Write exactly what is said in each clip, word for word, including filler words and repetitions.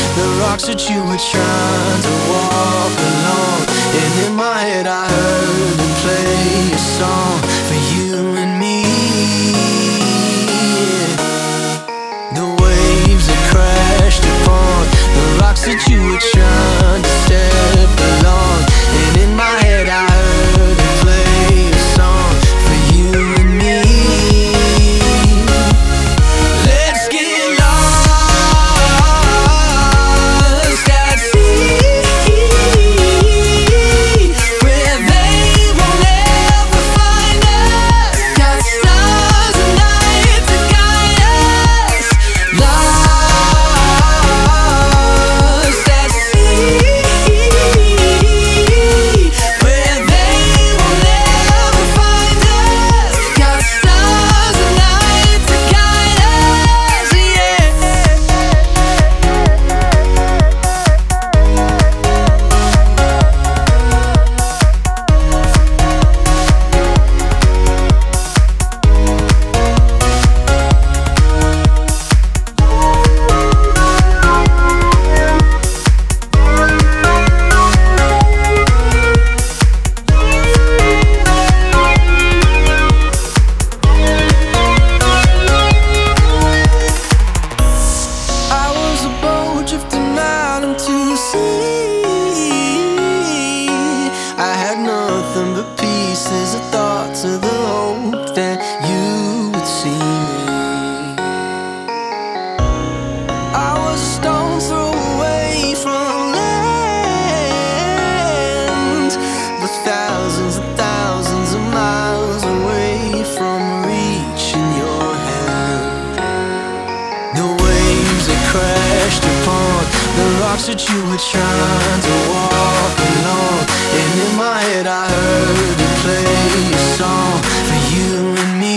the rocks that you were trying to walk along. And in my head I heard them play a song for you and me. The waves that crashed upon the rocks that you were trying to step along. And in my head I heard them play a song for you and me. Let's get lost at sea, where they will never find us. Got stars and night to guide us. Lost at sea, where they will never find us. Got stars and night to guide us, yeah. I was a boat drifting out into the sea. I had nothing but pieces of thoughts of the hope that you would see me. I was a stone's throw away from land, but thousands and thousands of miles away from reaching your hand. The waves that crashed upon the rocks that you were trying to walk along. And in my head I heard them play a song for you and me.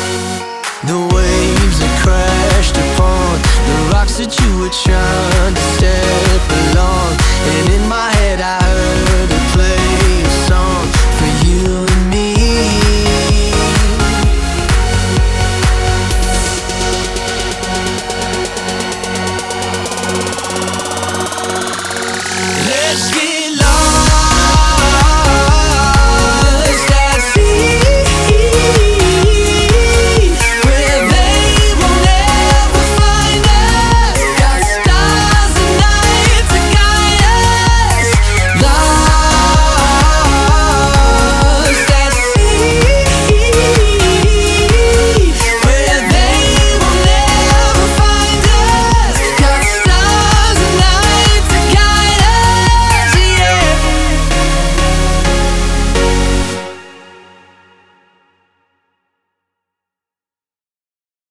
The waves that crashed upon the rocks that you were trying to